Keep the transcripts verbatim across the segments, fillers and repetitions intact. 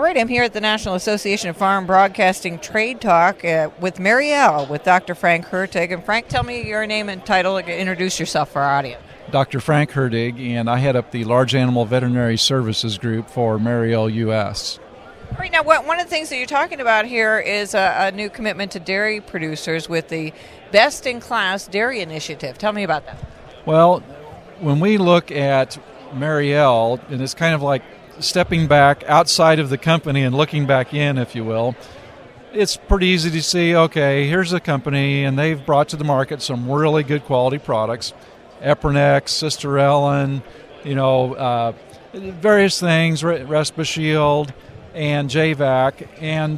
All right, I'm here at the National Association of Farm Broadcasting Trade Talk uh, with Mariel, with Doctor Frank Hertig. And Frank, tell me your name and title and introduce yourself for our audience. Doctor Frank Hertig, and I head up the Large Animal Veterinary Services Group for Mariel U S. All right, now what, one of the things that you're talking about here is a, a new commitment to dairy producers with the Best in Class Dairy Initiative. Tell me about that. Well, when we look at Mariel, and it's kind of like stepping back outside of the company and looking back in, if you will, it's pretty easy to see, okay, here's a company, and they've brought to the market some really good quality products, Eprinex, Cisterellin, you know, uh, various things, Respashield, and J VAC, and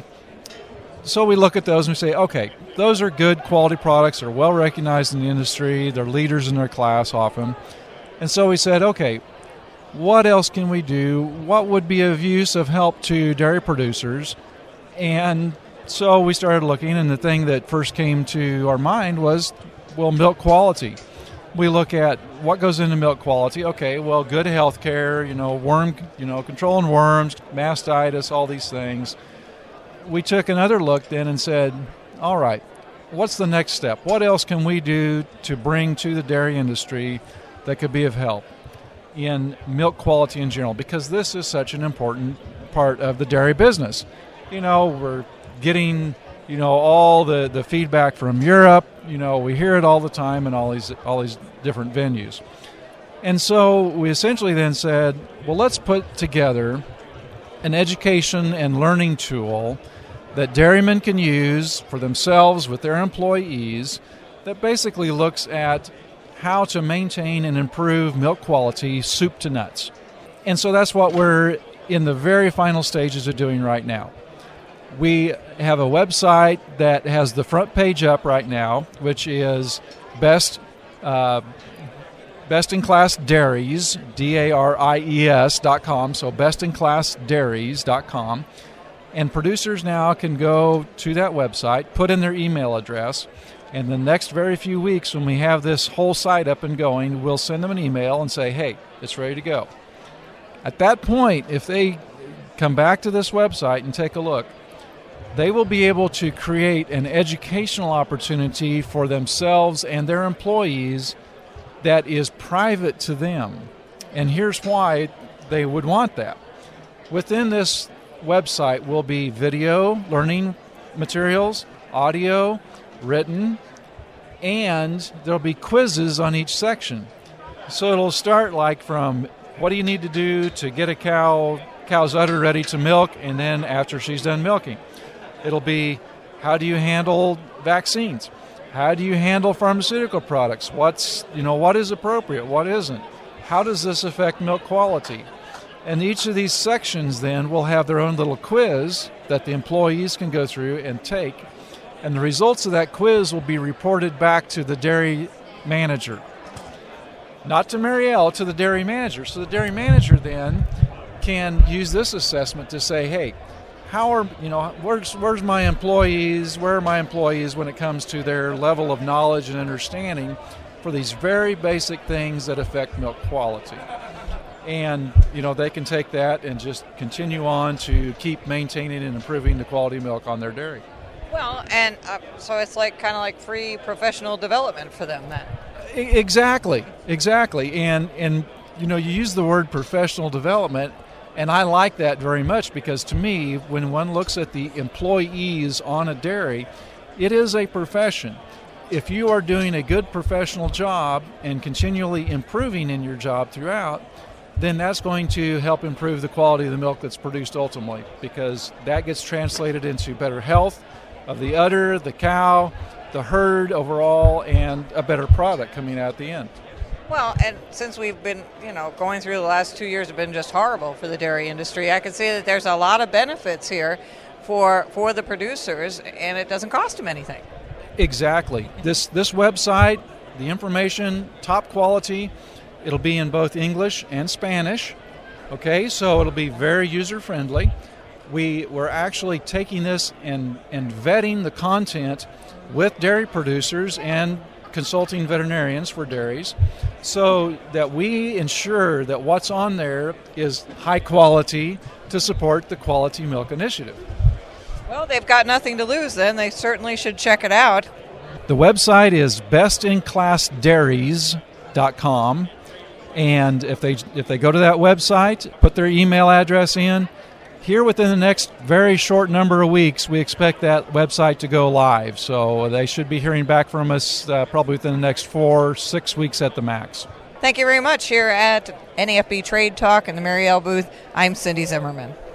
so we look at those and we say, okay, those are good quality products, they're well recognized in the industry, they're leaders in their class often, and so we said, okay, what else can we do? What would be of use of help to dairy producers? And so we started looking, and the thing that first came to our mind was, well, milk quality. We look at what goes into milk quality. Okay, well, good health care, you know, worm, you know, controlling worms, mastitis, all these things. We took another look then and said, all right, what's the next step? What else can we do to bring to the dairy industry that could be of help in milk quality in general, because this is such an important part of the dairy business. You know, we're getting, you know, all the, the feedback from Europe. You know, we hear it all the time in all these all these different venues. And so we essentially then said, well, let's put together an education and learning tool that dairymen can use for themselves with their employees that basically looks at how to maintain and improve milk quality soup to nuts. And so that's what we're in the very final stages of doing right now. We have a website that has the front page up right now, which is best uh, best in class dairies, D A R I E S dot com, so best in class dairies dot com. And producers now can go to that website, put in their email address, and the next very few weeks when we have this whole site up and going, we'll send them an email and say, hey, it's ready to go. At that point, if they come back to this website and take a look, they will be able to create an educational opportunity for themselves and their employees that is private to them. And here's why they would want that. Within this website will be video, learning materials, audio, written, and there'll be quizzes on each section. So it'll start like from what do you need to do to get a cow cow's udder ready to milk, and then after she's done milking. It'll be how do you handle vaccines? How do you handle pharmaceutical products? What's, you know, what is appropriate, what isn't? How does this affect milk quality? And each of these sections then will have their own little quiz that the employees can go through and take. And the results of that quiz will be reported back to the dairy manager. Not to Mariel, to the dairy manager. So the dairy manager then can use this assessment to say, hey, how are, you know, where's, where's my employees, where are my employees when it comes to their level of knowledge and understanding for these very basic things that affect milk quality. And, you know, they can take that and just continue on to keep maintaining and improving the quality of milk on their dairy. Well, and uh, so it's like kind of like free professional development for them then. Exactly, exactly. And, and you know, you use the word professional development, and I like that very much because to me, when one looks at the employees on a dairy, it is a profession. If you are doing a good professional job and continually improving in your job throughout, then that's going to help improve the quality of the milk that's produced ultimately, because that gets translated into better health of the udder, the cow, the herd overall, and a better product coming out at the end. Well, and since we've been, you know, going through the last two years have been just horrible for the dairy industry, I can see that there's a lot of benefits here for for the producers, and it doesn't cost them anything. Exactly. This this website, the information, top quality. It'll be in both English and Spanish. Okay, so it'll be very user-friendly. We, we're actually taking this and, and vetting the content with dairy producers and consulting veterinarians for dairies, so that we ensure that what's on there is high quality to support the Quality Milk Initiative. Well, they've got nothing to lose then. They certainly should check it out. The website is best in class dairies dot com, and if they if they go to that website, put their email address in, here within the next very short number of weeks, we expect that website to go live. So they should be hearing back from us uh, probably within the next four, six weeks at the max. Thank you very much. Here at N A F B Trade Talk in the Mariel booth, I'm Cindy Zimmerman.